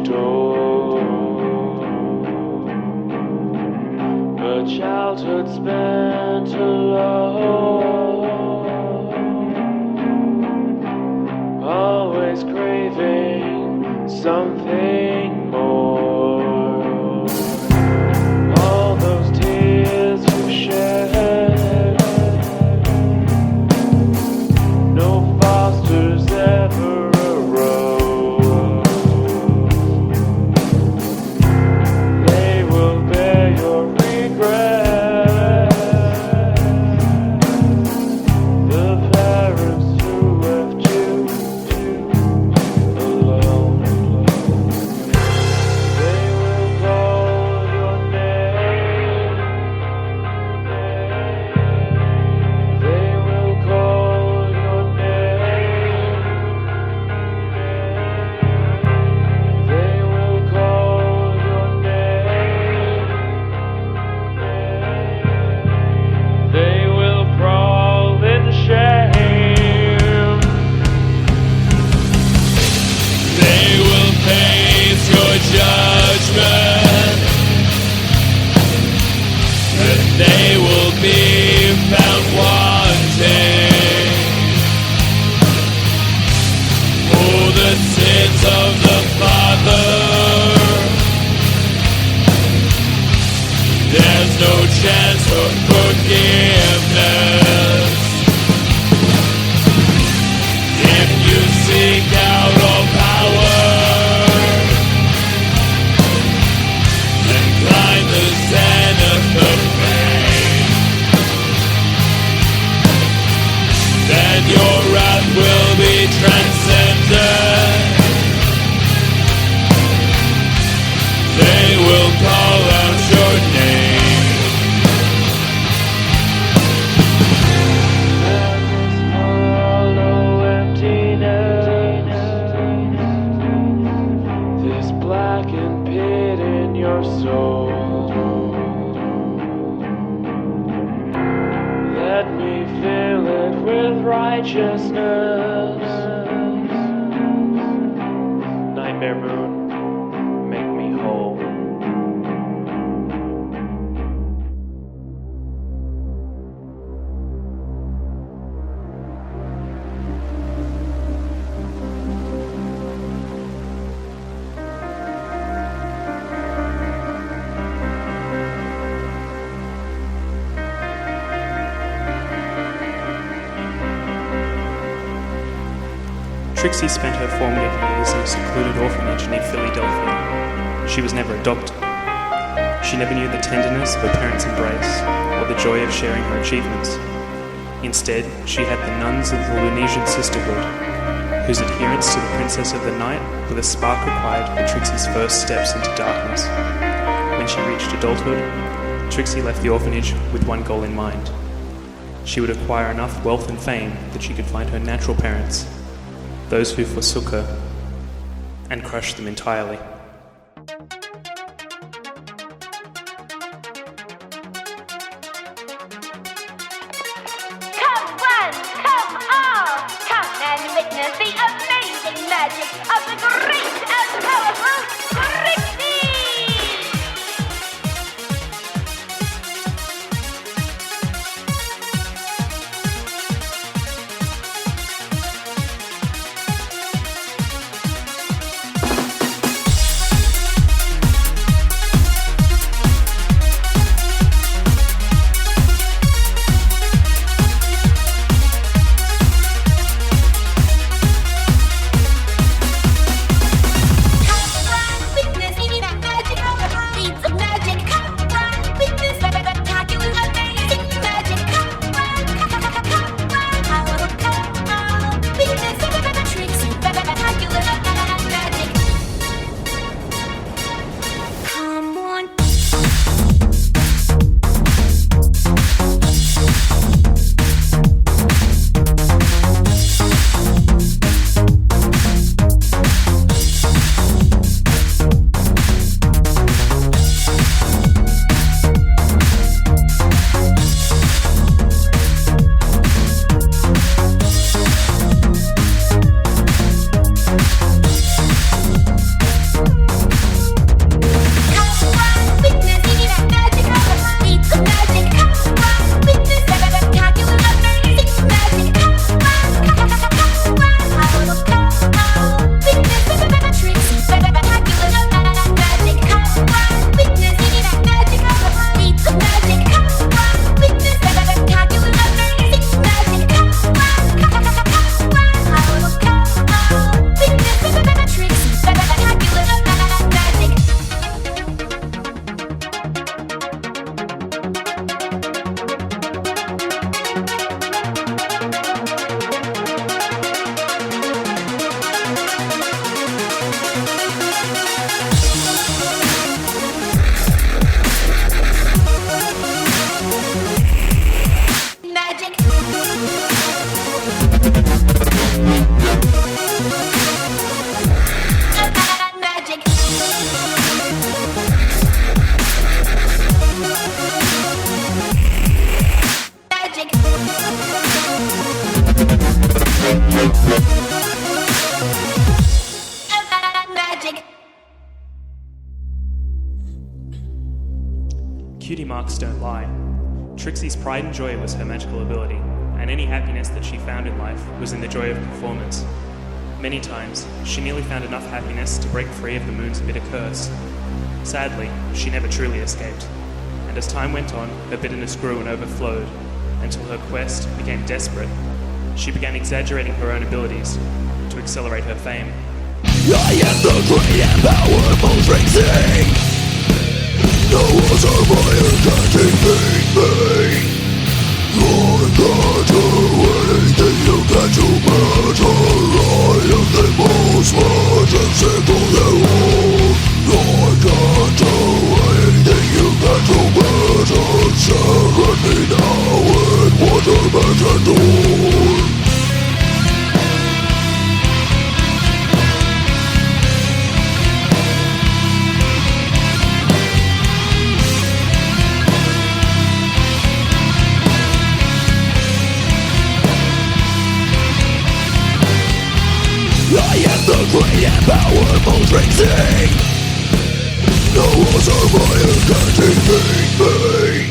door. A childhood spent alone, always craving something more. All those tears you shed, no fosters ever arose. They will bear your regret. The parents who left you alone. They will call your name. They will call your name. They will call your name. They will crawl in shame. They will face your judgment, and they will be found wanting for the sins of the Father. There's no chance for forgiveness if you seek out all power and climb the zenith of fame. Then your wrath will be transcended. They will call out your name. There is hollow emptiness, this blackened pit in your soul. Let me fill it with righteousness. Nightmare moon, make me whole. Trixie spent her formative years in a secluded orphanage near Philadelphia. She was never adopted. She never knew the tenderness of a parent's embrace or the joy of sharing her achievements. Instead, she had the nuns of the Lunesian Sisterhood, whose adherence to the Princess of the Night were the spark required for Trixie's first steps into darkness. When she reached adulthood, Trixie left the orphanage with one goal in mind. She would acquire enough wealth and fame that she could find her natural parents, those who forsook her, and crush them entirely. Come one, come all, come and witness the amazing magic of the great and powerful Trixie! Come one, marks don't lie. Trixie's pride and joy was her magical ability, and any happiness that she found in life was in the joy of performance. Many times, she nearly found enough happiness to break free of the moon's bitter curse. Sadly, she never truly escaped, and as time went on, her bitterness grew and overflowed, until her quest became desperate. She began exaggerating her own abilities to accelerate her fame. I am the great and powerful Trixie. No other fire can defeat me. I can do anything you can to matter. I am the most magical there all. I can do anything you can to matter. Challenge me now and what I can do. I am the great and powerful Trixie. No other fire can defeat me.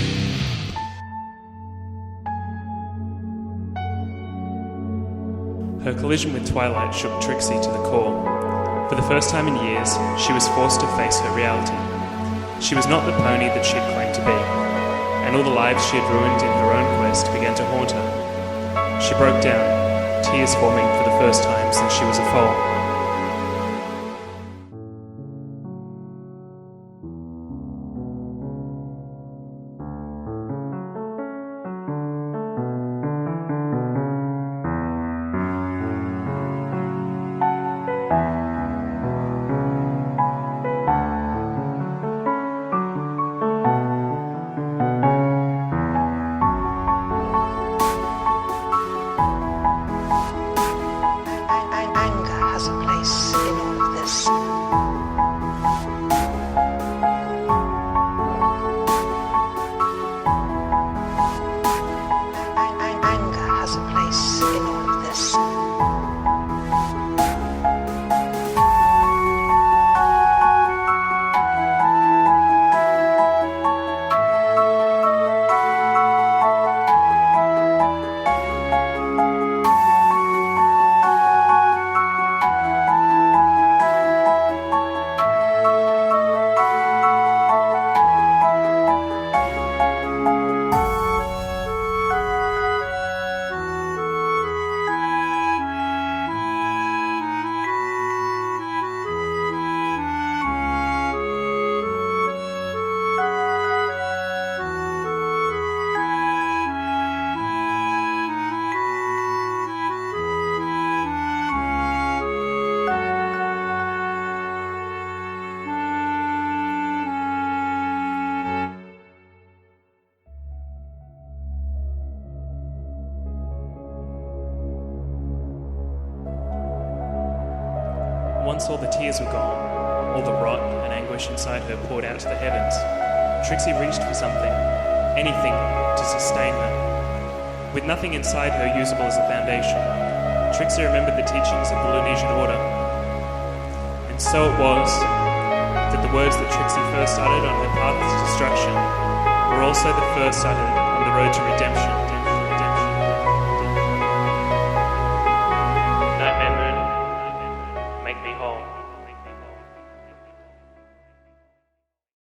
Her collision with Twilight shook Trixie to the core. For the first time in years, she was forced to face her reality. She was not the pony that she had claimed to be, and all the lives she had ruined in her own quest began to haunt her. She broke down, tears forming for the first time since she was a foal. Once all the tears were gone, all the rot and anguish inside her poured out to the heavens. Trixie reached for something, anything, to sustain her. With nothing inside her usable as a foundation, Trixie remembered the teachings of the Lunesian Order. And so it was that the words that Trixie first uttered on her path to destruction were also the first uttered on the road to redemption.